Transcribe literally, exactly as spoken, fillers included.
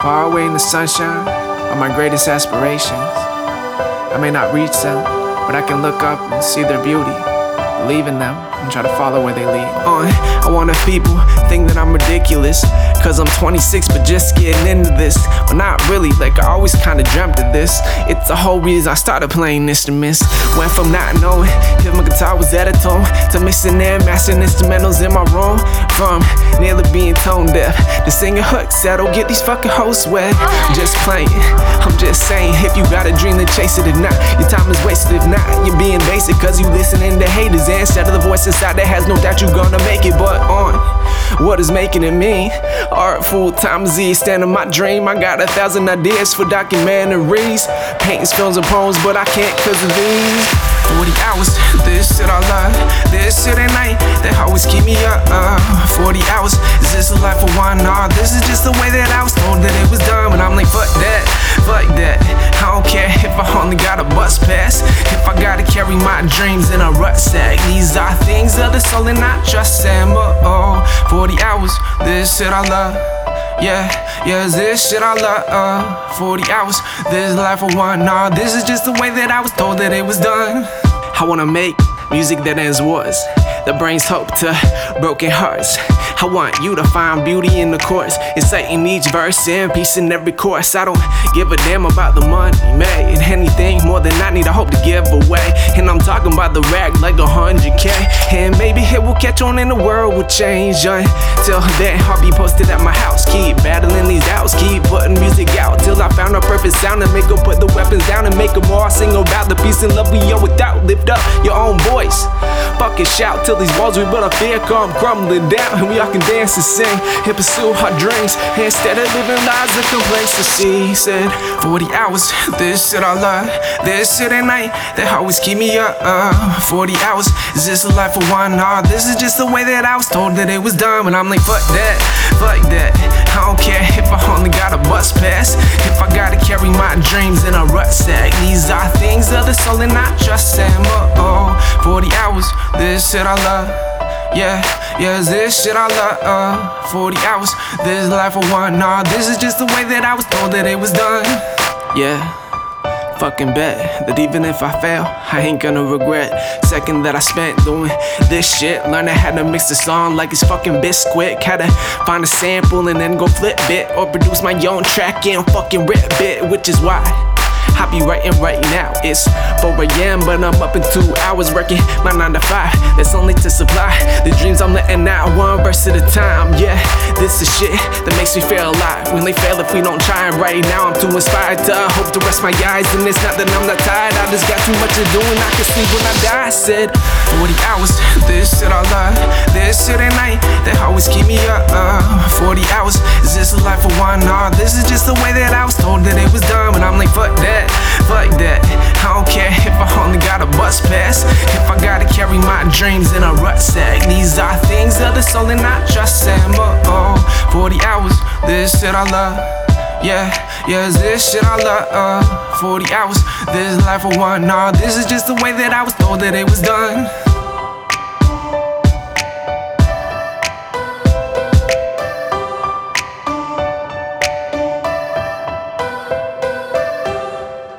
Far away in the sunshine are my greatest aspirations. I may not reach them, but I can look up and see their beauty, believe in them, and try to follow where they lead. Uh, I want if people think that I'm ridiculous, cause I'm twenty-six but just getting into this. Well, not really, like I always kinda dreamt of this. It's the whole reason I started playing instruments. Went from not knowing if my guitar was at a tone to mixing and mastering instrumentals in my room. From nearly being tone deaf to singing hooks that'll get these fucking hoes wet. I'm just playing, I'm just saying, if you got a dream then chase it. If not, your time is wasted. If not, you're being basic cause you listening to haters instead of the voice inside that has no doubt you gonna make it. But on what is making it me? Art full time Z, standing my dream. I got a thousand ideas for documentaries, paintings, films, and poems, but I can't cause of these. Forty hours, this shit I love, this shit at night that always keep me up. Uh, Forty hours, is this a life of one? Nah, this is just the way that I was told that it was done. But I'm like, fuck that, fuck that. I don't care if I only got a bus pass, if I gotta carry my dreams in a rucksack. These are things of the soul and not just them. Oh, forty hours, this shit I love. Yeah, yeah, is this shit I love. uh, Forty hours, this life of one. Nah, this is just the way that I was told that it was done. I wanna make music that ends wars, that brings hope to broken hearts. I want you to find beauty in the chorus, inciting each verse and peace in every chorus. I don't give a damn about the money made, anything more than I need I hope to give away. And I'm talking about the rack like a hundred K, and maybe it will catch on and the world will change. Until then I'll be posted at my house, keep battling these doubts, keep putting music out till I found a perfect sound and make them put the weapons down and make them all sing about the peace and love we owe without. Lift up your own voice, fucking shout till these walls we built up fear come crumbling down, and we all can dance and sing and pursue our dreams instead of living lives of complacency. Said forty hours, this shit I love, this shit at night that always keep me up. uh, Forty hours, is this a life of one? Nah, this is just the way that I was told that it was done. But I'm like, fuck that, fuck that. I don't care if I only got a bus pass, if I gotta carry my dreams in a rucksack. These are things of the soul and not just them. Oh, forty hours, this shit I love. Yeah, yeah, is this shit I love. uh, Forty hours, this life for one. Nah, this is just the way that I was told that it was done. Yeah, fucking bet that even if I fail, I ain't gonna regret second that I spent doing this shit. Learning how to mix the song like it's fucking Bisquick. How to find a sample and then go flip it, or produce my own track and fucking rip it. Which is why I be writing right now. It's four A M but I'm up in two hours working my nine to five. That's only to supply the dreams I'm letting out, one verse at a time. Yeah, this is shit that makes me feel alive. When they fail if we don't try, and right now I'm too inspired to hope to rest my eyes. And it's not that I'm not tired, I just got too much to do and I can sleep when I die. I said forty hours, this shit I love, this shit at night that always keep me up. uh, Forty hours, is this a life of one? Nah, this is just the way that I was told that it was done. But I'm like, fuck that, fuck that. I don't care if I only got a bus pass, if I gotta carry my dreams in a rucksack. These are things of the soul and not just them. Oh, forty hours, this shit I love. Yeah, yeah, is this shit I love. uh, Forty hours, this life for one. Nah, this is just the way that I was told that it was done.